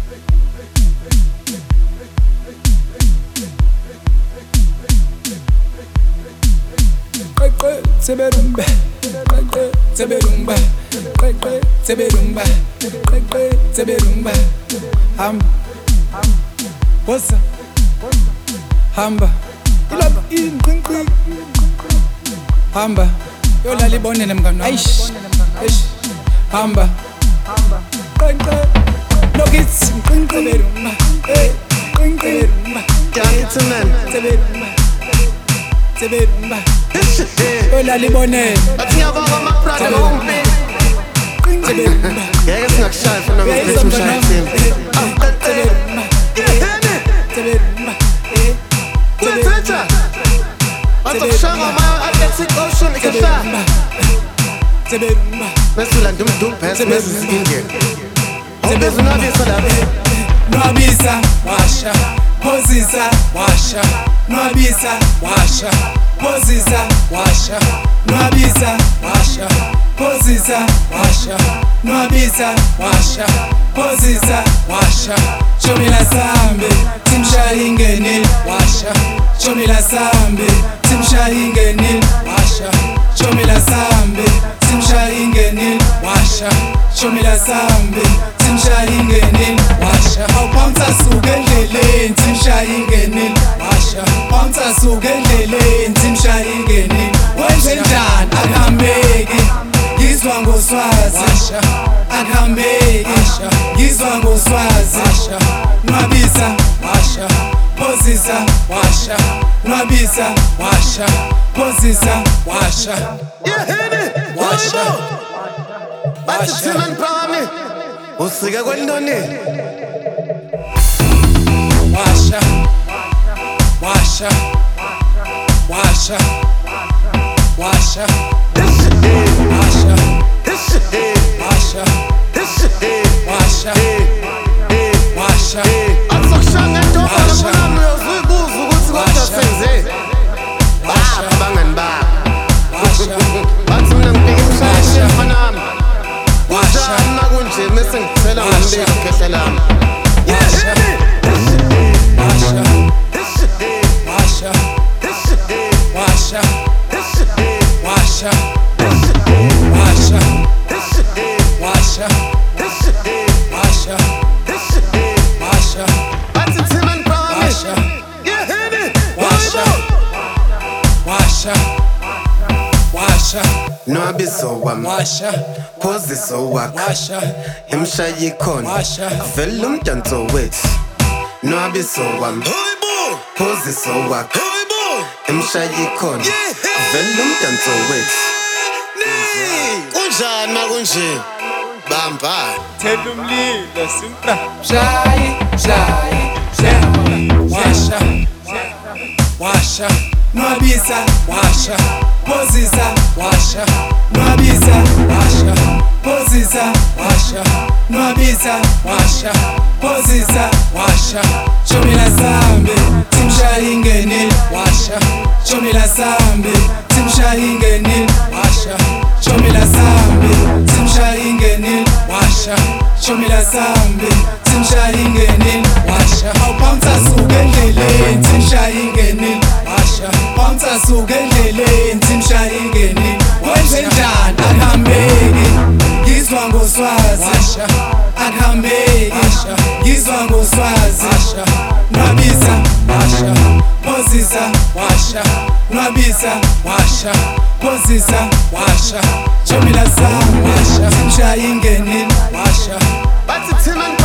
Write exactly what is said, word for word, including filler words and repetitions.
Qeqe sebelumba, qeqe sebelumba, qeqe sebelumba, qeqe sebelumba. Hamba, wosa, hamba, ilapha inqinqi. Hamba, yolala ibonene mngani wami. Eish, eish, hamba, qeqe, lokithi inqinqi sebelumba, eh, inqinqi sebelumba. Giants and men. Sebelumba, sebelumba. Yolala ibonene. Athi ngiyabonga amabrother ngombe. Sebelumba. Ngeke singakushaya funa ngiphethe umshaya team. Sebelumba. Sebelumba. Kuyathetha. Azokushaya ngama Atlantic Ocean ikashaya. Sebelumba. Mesula ndumdum phese mezizingeke. Awubeza unabisa lapha. Nwabisa washa, phozisa washa, nwabisa washa, phozisa washa, nwabisa washa, phozisa washa, nwabisa washa, phozisa washa. Chomila sambe, timshayi ngenil washa. Chomila sambe, timshayi ngenil washa. Chomila sambe, timshayi ngenil washa. Chomila sambe, timshayi ngenil washa. Awuphonsa suke endleleni, timshayi ngenil washa. Phonsa suke endleleni, timshayi ngenil. Wenze njani akuhambeki, ngizwa ngoswazi washa. Akuhambeki, ngizwa ngoswazi washa. Nwabisa washa, phozisa washa, nwabisa washa, phozisa washa. Yeheni, Washa. Bathi thina ngiphakame. Usike kwendoni. Washa, washa, washa, washa, washa, washa, washa, washa. Azokushaya ndoba nami uyozibuza ukuthi kodwa senze. Washa abangani bami. Washa, Bathi mina ngibheke umshaya Washa. mfana wami. Washa. Washana kunje mase ngithela Washa. ngambili khehla lami. Washa. Washa, washa, washa, washa, washa, washa, washa, washa, Bathi thina ngiphakame. Washa. Yeheni, washa, washa, washa, Nwabiso wami, washa, phoziso wakho, washa, imshayi khona, Washa. vele umdanso wethu. Nwabiso wami, phoziso wakho, imshayi khona, vele umdanso wethu. Kunjani makunje? Bamba. Thela umlilo simpra. Shayi, shayi, shayi. Washa, washa, nwabisa, washa, phozisa, washa, nwabisa, washa, phozisa, washa, nwabisa, washa, phozisa, washa. Chomila sambe, timshayi ngenil, washa. Chomila sambe, timshayi ngenil, washa. Chomila sambe, timshayi ngenil, washa. Chomila sambe, timshayi ngenil, washa. Awuphonsa suke endleleni, timshayi ngenil, washa. Phonsa suke endleleni, timshayi ngenil. Wenze njani akuhambeki, ngizwa ngoswazi washa. Akuhambeki, ngizwa ngoswazi washa. Nwabisa washa, phozisa washa, nwabisa washa, phozisa washa. Chomila sambe, timshayi ngenil, washa. Bathi thina